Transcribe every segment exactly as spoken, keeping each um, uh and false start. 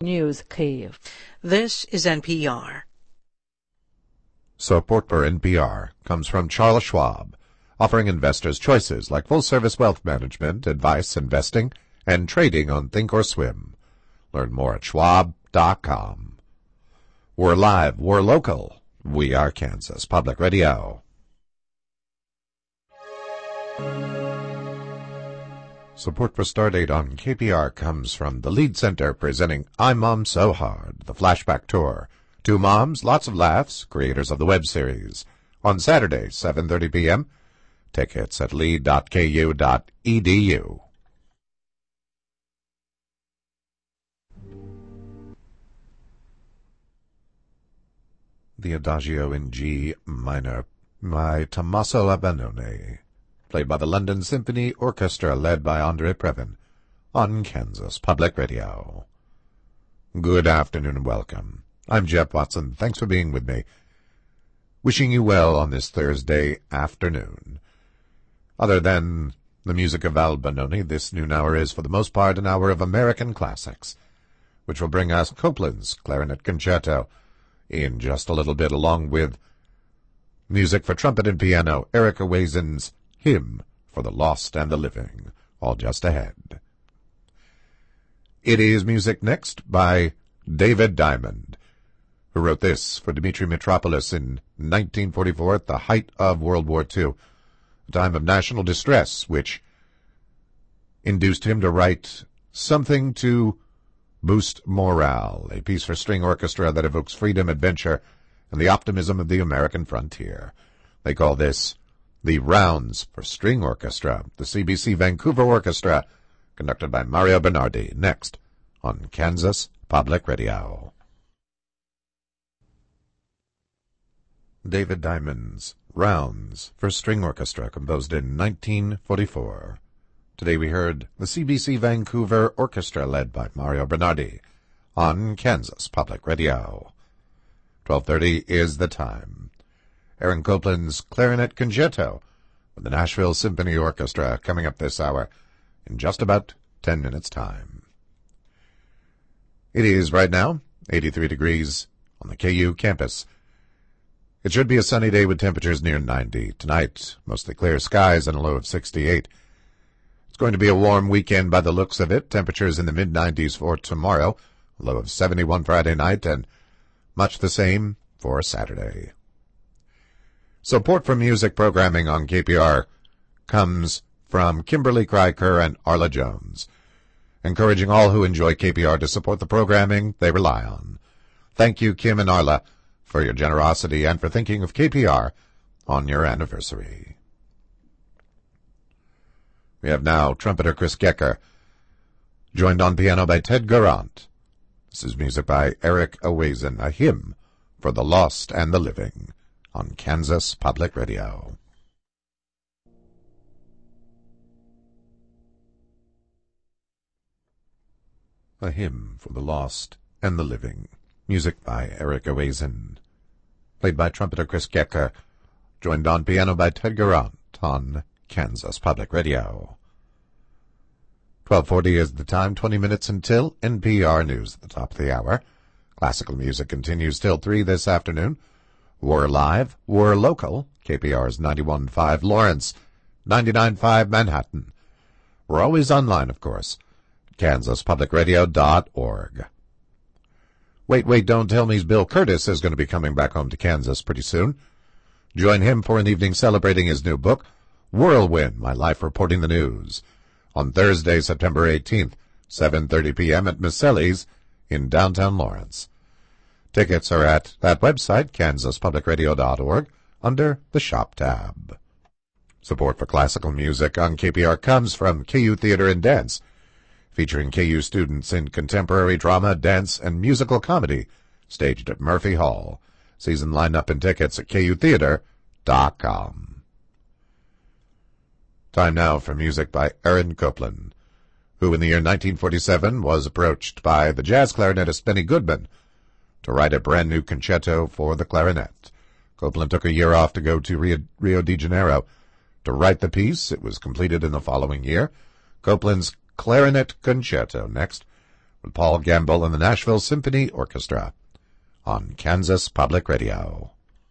News Kyiv. This is N P R. Support for N P R comes from Charles Schwab, offering investors choices like full-service wealth management, advice, investing, and trading on Thinkorswim. Learn more at schwab dot com. We're live, we're local. We are Kansas Public Radio. Support for Stardate on K P R comes from the Lead Center presenting I'm Mom So Hard, the Flashback Tour. Two moms, lots of laughs, creators of the web series. On Saturday, seven thirty p.m. Tickets at lead dot k u dot e d u. The Adagio in G minor by Tommaso Albinoni, played by the London Symphony Orchestra led by Andre Previn, on Kansas Public Radio. Good afternoon and welcome. I'm Jeff Watson. Thanks for being with me. Wishing you well on this Thursday afternoon. Other than the music of Albinoni, this noon hour is for the most part an hour of American classics, which will bring us Copland's Clarinet Concerto in just a little bit, along with music for trumpet and piano, Erica Wazen's Hymn for the Lost and the Living, all just ahead. It is music next by David Diamond, who wrote this for Dmitri Mitropoulos in nineteen forty-four at the height of World War Two, a time of national distress, which induced him to write something to boost morale, a piece for string orchestra that evokes freedom, adventure, and the optimism of the American frontier. They call this the Rounds for String Orchestra, the C B C Vancouver Orchestra, conducted by Mario Bernardi, next on Kansas Public Radio. David Diamond's Rounds for String Orchestra, composed in nineteen forty-four. Today we heard the C B C Vancouver Orchestra led by Mario Bernardi on Kansas Public Radio. twelve thirty is the time. Aaron Copland's Clarinet Concerto with the Nashville Symphony Orchestra coming up this hour in just about ten minutes' time. It is right now eighty-three degrees on the K U campus. It should be a sunny day with temperatures near ninety. Tonight, mostly clear skies and a low of sixty-eight. It's going to be a warm weekend by the looks of it. Temperatures in the mid-nineties for tomorrow, a low of seventy-one Friday night, and much the same for Saturday. Support for music programming on K P R comes from Kimberly Kryker and Arla Jones, encouraging all who enjoy K P R to support the programming they rely on. Thank you, Kim and Arla, for your generosity and for thinking of K P R on your anniversary. We have now trumpeter Chris Gecker, joined on piano by Ted Garant. This is music by Eric Awazen, a hymn for the lost and the living, on Kansas Public Radio. A Hymn for the Lost and the Living, music by Eric Awazen, played by trumpeter Chris Gecker, joined on piano by Ted Garant on Kansas Public Radio. twelve forty is the time, twenty minutes until N P R News at the top of the hour. Classical music continues till three this afternoon. We're live, we're local. K P R's ninety-one point five Lawrence, ninety-nine point five Manhattan. We're always online, of course, at kansas public radio dot org. Wait, wait, don't tell me Bill Curtis is going to be coming back home to Kansas pretty soon. Join him for an evening celebrating his new book, Whirlwind, My Life Reporting the News, on Thursday, September eighteenth, seven thirty p.m. at Misselli's in downtown Lawrence. Tickets are at that website, kansas public radio dot org, under the Shop tab. Support for classical music on K P R comes from K U Theater and Dance, featuring K U students in contemporary drama, dance, and musical comedy, staged at Murphy Hall. Season lineup and tickets at k u theater dot com. Time now for music by Aaron Copland, who in the year nineteen forty-seven was approached by the jazz clarinetist Benny Goodman to write a brand new concerto for the clarinet. Copland took a year off to go to Rio, Rio de Janeiro to write the piece. It was completed in the following year. Copland's Clarinet Concerto next, with Paul Gamble and the Nashville Symphony Orchestra on Kansas Public Radio.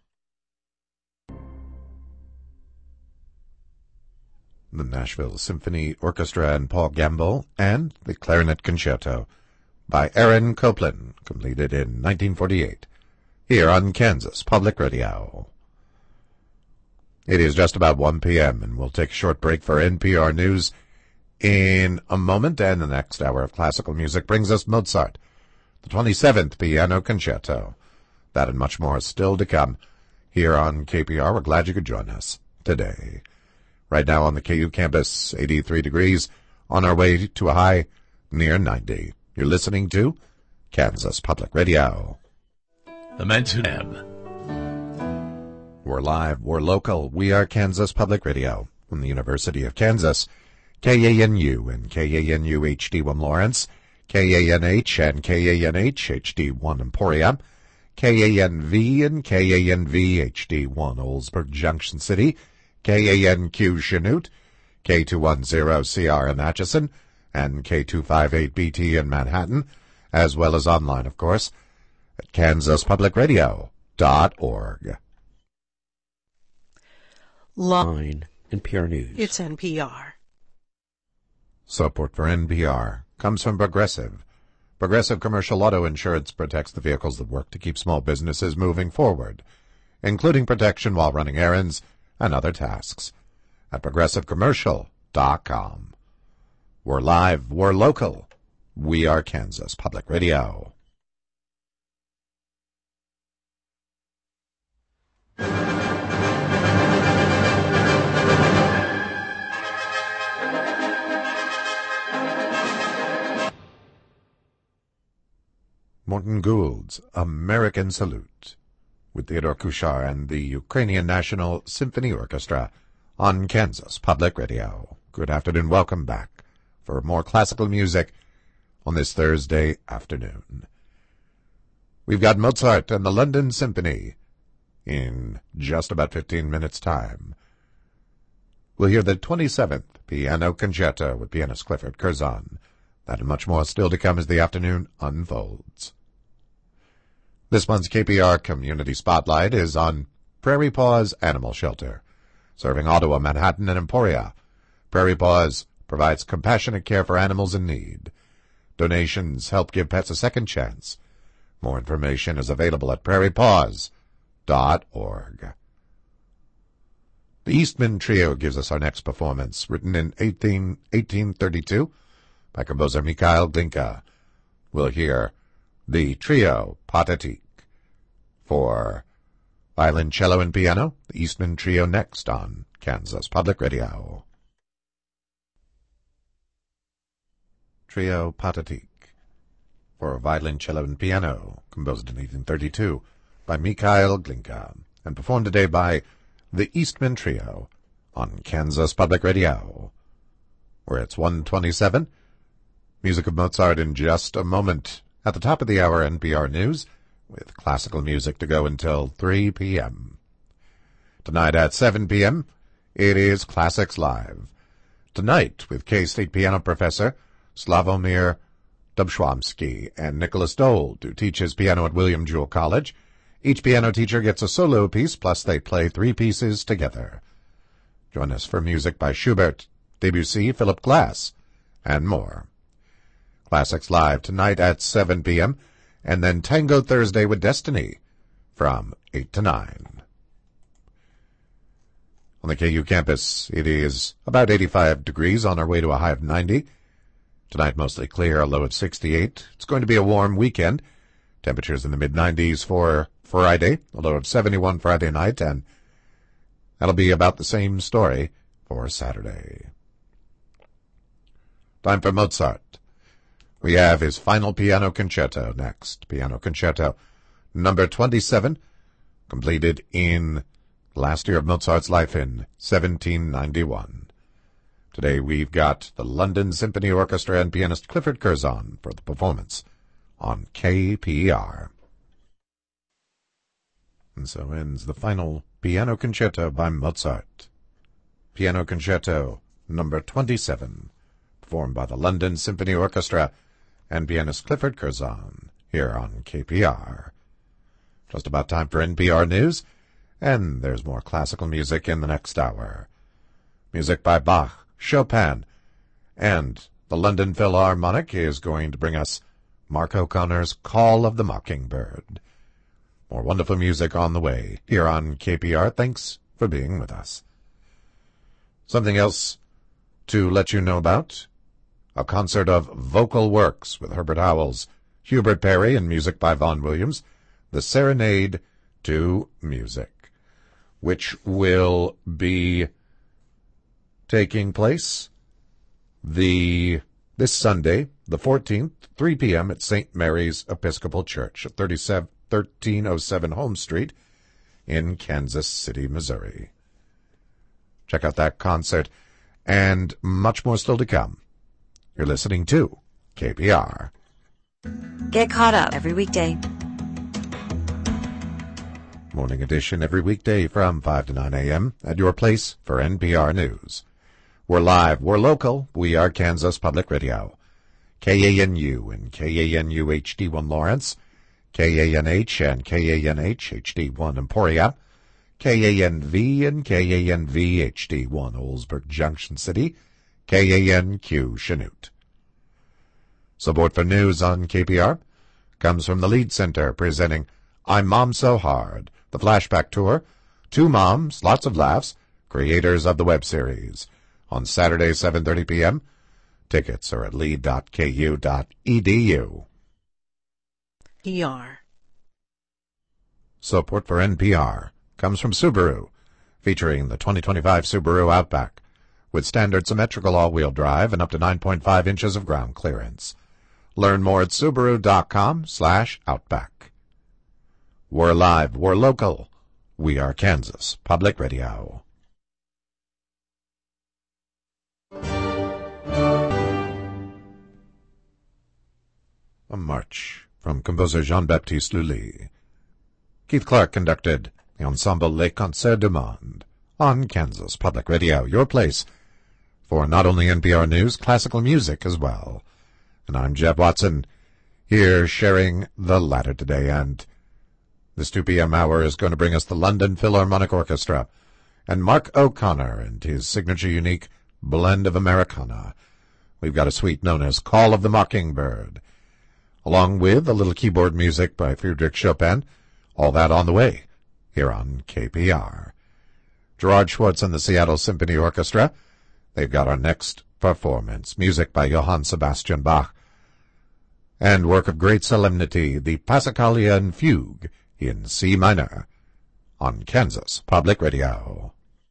The Nashville Symphony Orchestra and Paul Gamble, and the Clarinet Concerto by Aaron Copland, completed in nineteen forty-eight, here on Kansas Public Radio. It is just about one p.m., and we'll take a short break for N P R News in a moment, and the next hour of classical music brings us Mozart, the twenty-seventh Piano Concerto. That and much more is still to come here on K P R. We're glad you could join us today. Right now on the K U campus, eighty-three degrees, on our way to a high near ninety. You're listening to Kansas Public Radio. The Men's Lab. We're live, we're local, we are Kansas Public Radio from the University of Kansas, K A N U and K A N U H D one Lawrence, K A N H and K A N H H D one Emporia, K A N V and K A N V H D one Oldsburg Junction City, K A N Q Chanute, K two ten C R in Atchison, and K two fifty-eight B T in Manhattan, as well as online, of course, at kansas public radio dot org. Line N P R News. It's N P R. Support for N P R comes from Progressive. Progressive Commercial Auto Insurance protects the vehicles that work to keep small businesses moving forward, including protection while running errands and other tasks. At progressive commercial dot com. We're live, we're local, we are Kansas Public Radio. Morton Gould's American Salute, with Theodore Kuchar and the Ukrainian National Symphony Orchestra on Kansas Public Radio. Good afternoon, welcome back for more classical music on this Thursday afternoon. We've got Mozart and the London Symphony in just about fifteen minutes' time. We'll hear the twenty-seventh Piano Concerto with pianist Clifford Curzon. That and much more still to come as the afternoon unfolds. This month's K P R Community Spotlight is on Prairie Paws Animal Shelter, serving Ottawa, Manhattan, and Emporia. Prairie Paws provides compassionate care for animals in need. Donations help give pets a second chance. More information is available at prairie paws dot org. The Eastman Trio gives us our next performance, written in eighteen, eighteen thirty-two by composer Mikhail Glinka. We'll hear the Trio Pathétique. For violin, cello, and piano, the Eastman Trio next on Kansas Public Radio. Trio Pathétique, for violin, cello, and piano, composed in eighteen thirty-two by Mikhail Glinka, and performed today by the Eastman Trio on Kansas Public Radio. Where it's one twenty-seven. Music of Mozart in just a moment. At the top of the hour, N P R News, with classical music to go until three p.m. Tonight at seven p.m., it is Classics Live. Tonight, with K-State piano professor Slavomir Dobshwamsky and Nicholas Dold, who teaches piano at William Jewell College. Each piano teacher gets a solo piece, plus they play three pieces together. Join us for music by Schubert, Debussy, Philip Glass, and more. Classics Live tonight at seven p.m., and then Tango Thursday with Destiny from eight to nine. On the K U campus, it is about eighty-five degrees on our way to a high of ninety. Tonight mostly clear, a low of sixty-eight. It's going to be a warm weekend. Temperatures in the mid-nineties for Friday, a low of seventy-one Friday night, and that'll be about the same story for Saturday. Time for Mozart. We have his final piano concerto next. Piano Concerto number twenty-seven, completed in last year of Mozart's life in seventeen ninety-one. Today we've got the London Symphony Orchestra and pianist Clifford Curzon for the performance on K P R. And so ends the final piano concerto by Mozart. Piano Concerto number twenty-seven, performed by the London Symphony Orchestra and pianist Clifford Curzon here on K P R. Just about time for N P R News, and there's more classical music in the next hour. Music by Bach, Chopin, and the London Philharmonic is going to bring us Mark O'Connor's Call of the Mockingbird. More wonderful music on the way here on K P R. Thanks for being with us. Something else to let you know about: a concert of vocal works with Herbert Howells, Hubert Parry, and music by Vaughan Williams, The Serenade to Music, which will be taking place the this Sunday, the fourteenth, three p.m. at Saint Mary's Episcopal Church at thirteen oh seven Holmes Street in Kansas City, Missouri. Check out that concert and much more still to come. You're listening to K P R. Get caught up every weekday. Morning edition every weekday from five to nine a.m. at your place for N P R News. We're live, we're local, we are Kansas Public Radio. K A N U and K A N U H D one Lawrence, K A N H and K A N H H D one Emporia, K A N V and K A N V H D one Oldsburg Junction City, K A N Q Chanute. Support for news on K P R comes from the Lead Center presenting I'm Mom So Hard, the flashback tour, two moms, lots of laughs, creators of the web series. On Saturday, seven thirty p.m. Tickets are at lead dot k u dot e d u. P R. Support for N P R comes from Subaru, featuring the twenty twenty-five Subaru Outback, with standard symmetrical all-wheel drive and up to nine point five inches of ground clearance. Learn more at subaru dot com slash outback. We're live, we're local, we are Kansas Public Radio. A march from composer Jean-Baptiste Lully. Keith Clark conducted the ensemble Les Concerts du Monde on Kansas Public Radio, your place for not only N P R News, classical music as well. And I'm Jeff Watson, here sharing the latter today, and this two p.m. hour is going to bring us the London Philharmonic Orchestra and Mark O'Connor and his signature unique blend of Americana. We've got a suite known as Call of the Mockingbird, along with a little keyboard music by Friedrich Chopin. All that on the way here on K P R. Gerard Schwartz and the Seattle Symphony Orchestra, they've got our next performance, music by Johann Sebastian Bach, and work of great solemnity, the Passacaglia Fugue in C minor on Kansas Public Radio.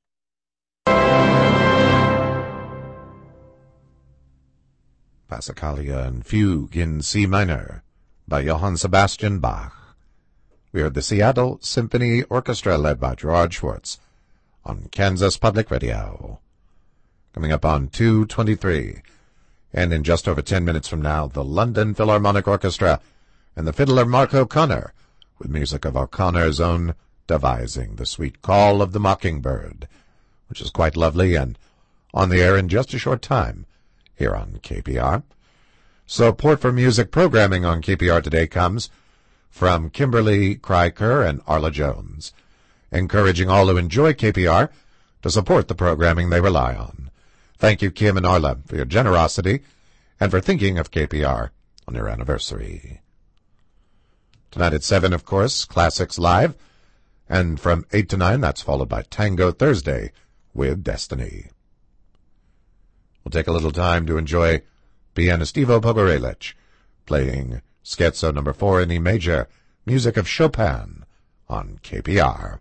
Passacaglia and Fugue in C minor by Johann Sebastian Bach. We are the Seattle Symphony Orchestra led by Gerard Schwartz on Kansas Public Radio. Coming up on two twenty-three, and in just over ten minutes from now, the London Philharmonic Orchestra and the fiddler Mark O'Connor with music of O'Connor's own devising, the sweet Call of the Mockingbird, which is quite lovely and on the air in just a short time here on K P R. Support for music programming on K P R today comes from Kimberly Kryker and Arla Jones, encouraging all who enjoy K P R to support the programming they rely on. Thank you, Kim and Arla, for your generosity and for thinking of K P R on your anniversary. Tonight at seven, of course, Classics Live, and from eight to nine, that's followed by Tango Thursday with Destiny. We'll take a little time to enjoy pianist Ivo Pogorelic playing Scherzo number four in E major, music of Chopin on K P R.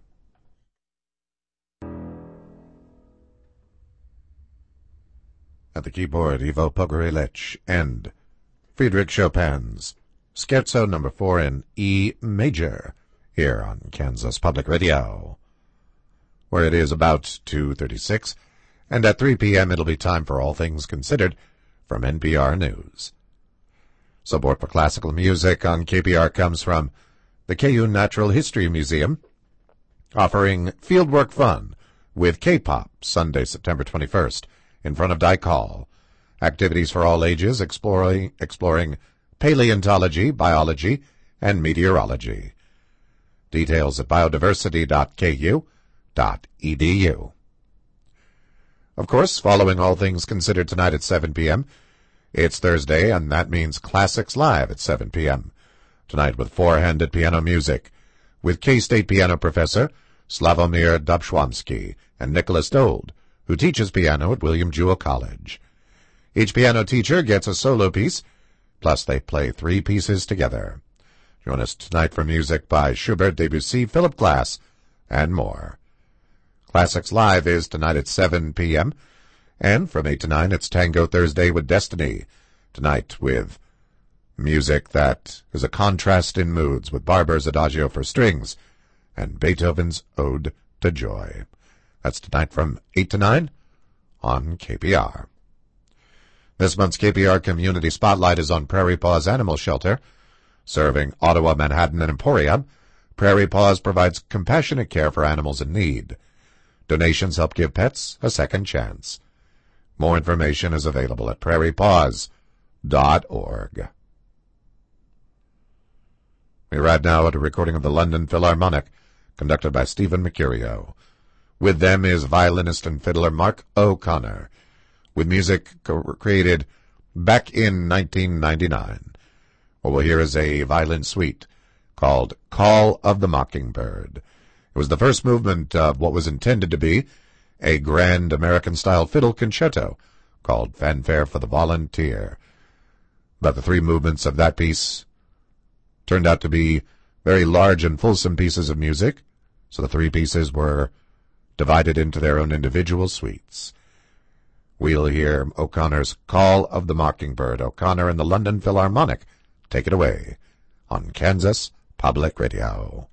At the keyboard, Ivo Pogorelic and Friedrich Chopin's Scherzo number four in E major here on Kansas Public Radio, where it is about two thirty-six, and at three p.m. it'll be time for All Things Considered from N P R News. Support for classical music on K P R comes from the K U Natural History Museum, offering fieldwork fun with K-pop Sunday, September twenty-first, in front of Dyke Hall. Activities for all ages, exploring exploring paleontology, biology, and meteorology. Details at biodiversity dot k u dot e d u. Of course, following All Things Considered tonight at seven p.m., it's Thursday, and that means Classics Live at seven p.m. Tonight with four-handed piano music, with K-State piano professor Slavomir Dobshwamsky and Nicholas Dold, who teaches piano at William Jewell College. Each piano teacher gets a solo piece, plus they play three pieces together. Join us tonight for music by Schubert, Debussy, Philip Glass, and more. Classics Live is tonight at seven p.m., and from eight to nine it's Tango Thursday with Destiny, tonight with music that is a contrast in moods with Barber's Adagio for strings and Beethoven's Ode to Joy. That's tonight from eight to nine on K P R. This month's K P R Community Spotlight is on Prairie Paws Animal Shelter. Serving Ottawa, Manhattan, and Emporia, Prairie Paws provides compassionate care for animals in need. Donations help give pets a second chance. More information is available at prairie paws dot org. We arrive now at a recording of the London Philharmonic, conducted by Stephen Mercurio. With them is violinist and fiddler Mark O'Connor, with music created back in nineteen ninety-nine. What we'll hear is a violin suite called Call of the Mockingbird. It was the first movement of what was intended to be a grand American-style fiddle concerto called Fanfare for the Volunteer. But the three movements of that piece turned out to be very large and fulsome pieces of music, so the three pieces were divided into their own individual suites. We'll hear O'Connor's Call of the Mockingbird. O'Connor and the London Philharmonic. Take it away on Kansas Public Radio.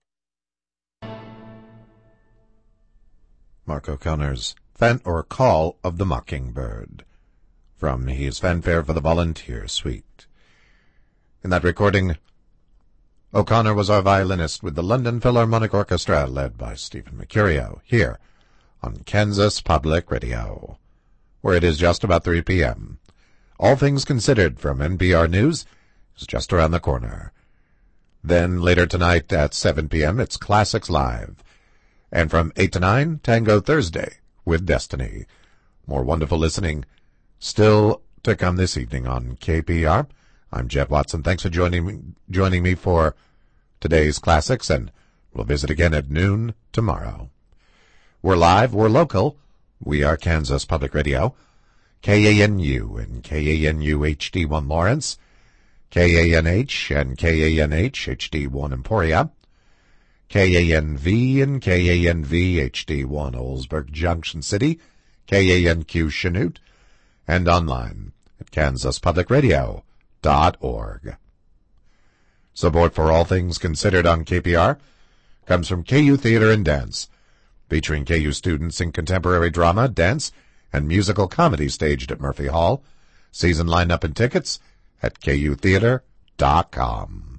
Mark O'Connor's Fan or Call of the Mockingbird from his Fanfare for the Volunteer suite. In that recording, O'Connor was our violinist with the London Philharmonic Orchestra, led by Stephen Mercurio, here on Kansas Public Radio, where it is just about three p.m. All Things Considered from N P R News is just around the corner. Then later tonight at seven p.m. it's Classics Live. And from eight to nine, Tango Thursday with Destiny. More wonderful listening still to come this evening on K P R. I'm Jeff Watson. Thanks for joining me, joining me for today's Classics, and we'll visit again at noon tomorrow. We're live, we're local. We are Kansas Public Radio, K A N U and K A N U H D one Lawrence, K A N H and K A N H H D one Emporia, K A N V and K A N V H D one Oldsburg Junction City, K A N Q Chanute, and online at kansas public radio dot org. Support for All Things Considered on K P R comes from K U Theater and Dance, featuring K U students in contemporary drama, dance, and musical comedy staged at Murphy Hall. Season lineup and tickets at K U theater dot com.